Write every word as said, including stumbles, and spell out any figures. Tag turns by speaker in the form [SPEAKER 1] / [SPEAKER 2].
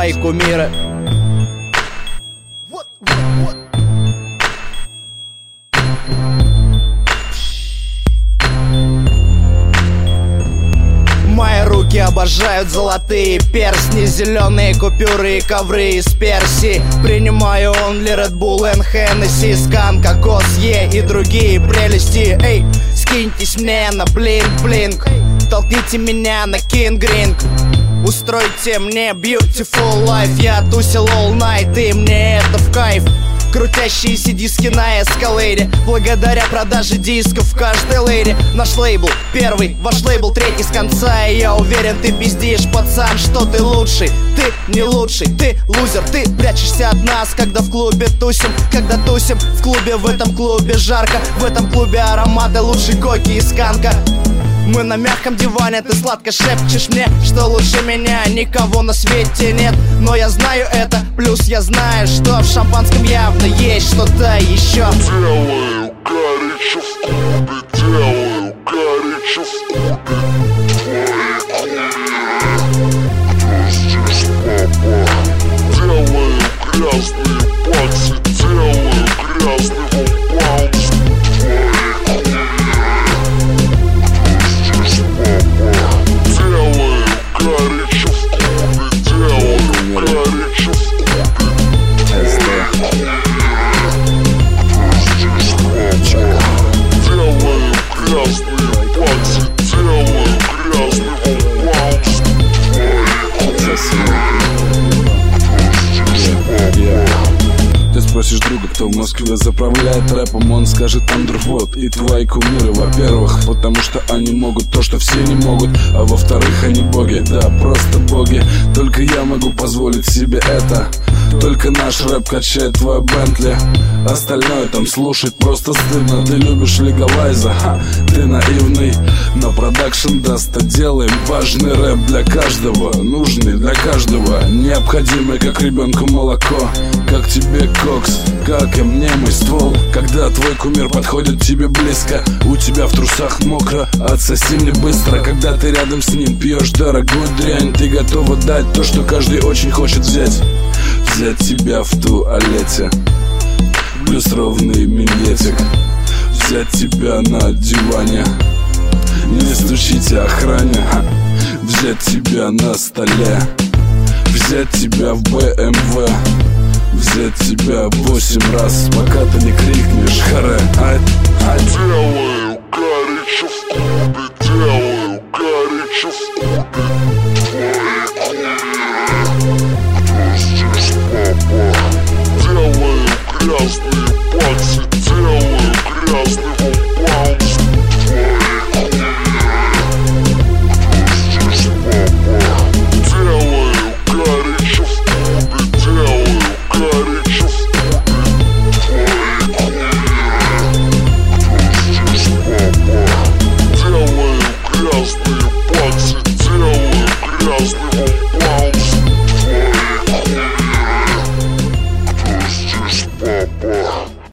[SPEAKER 1] твои кумиры. Мои руки обожают золотые перстни, зеленые купюры и ковры из Персии. Принимаю only Red Bull and Hennessy, скан, кокос, е и другие прелести. Эй, скиньтесь мне на блинк-блинк, толкните меня на кинг-ринг, устройте мне beautiful life. Я тусил all night, и мне это в кайф. Крутящиеся диски на эскалейре, благодаря продаже дисков в каждой лейре. Наш лейбл первый, ваш лейбл третий с конца. И я уверен, ты пиздишь, пацан, что ты лучший. Ты не лучший, ты лузер. Ты прячешься от нас, когда в клубе тусим. Когда тусим в клубе, в этом клубе жарко. В этом клубе ароматы лучшей коки и сканка. Мы на мягком диване, ты сладко шепчешь мне, что лучше меня никого на свете нет. Но я знаю это, плюс я знаю, что в шампанском явно есть что-то еще.
[SPEAKER 2] Делаю горячо в клубе, делаю горячо в клубе. Твои кумиры, кто здесь папа? Делаю грязные пальцы, делаю грязный вумбаунс.
[SPEAKER 3] Спросишь друга, кто в Москве заправляет рэпом, он скажет Андервуд и твои кумиры. Во-первых, потому что они могут то, что все не могут. А во-вторых, они боги, да, просто боги. Только я могу позволить себе это. Только наш рэп качает твой Бентли. Остальное там слушать просто стыдно. Ты любишь легалайза, ха, ты наивный. Но продакшн даст, делаем важный рэп для каждого, нужный для каждого, необходимый как ребенку молоко. Как тебе кокс, как и мне мой ствол. Когда твой кумир подходит тебе близко, у тебя в трусах мокро, отсоси мне быстро. Когда ты рядом с ним пьешь дорогую дрянь, ты готова дать то, что каждый очень хочет взять. Взять тебя в туалете, плюс ровный минетик. Взять тебя на диване, не стучите охране. Взять тебя на столе, взять тебя в бэ эм вэ, взять тебя восемь раз, пока ты не крикнешь